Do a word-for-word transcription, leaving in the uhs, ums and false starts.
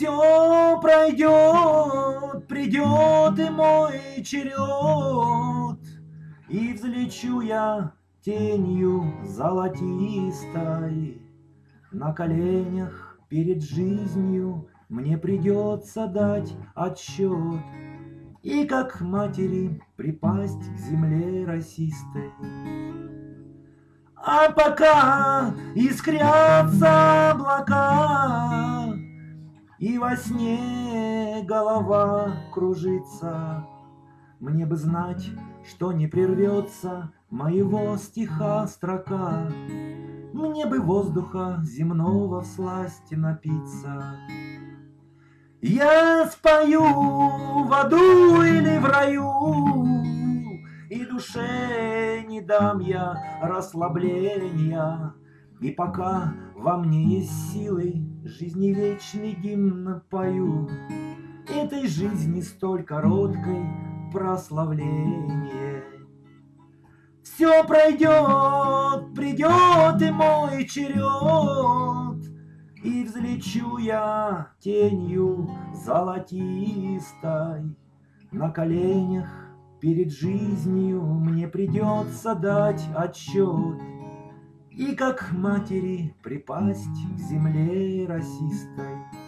Все пройдет, придет и мой черед, и взлечу я тенью золотистой. На коленях перед жизнью мне придется дать отчет и как матери припасть к земле росистой. А пока искрятся облака, и во сне голова кружится, мне бы знать, что не прервется моего стиха строка, мне бы воздуха земного всласть напиться. Я спою в аду или в раю, и душе не дам я расслабления, и пока во мне есть силы, жизни вечный гимн пою. Этой жизни столь короткой прославление. Все пройдет, придет и мой черед, и взлечу я тенью золотистой. На коленях перед жизнью мне придется дать отчет и как матери припасть к земле росистой.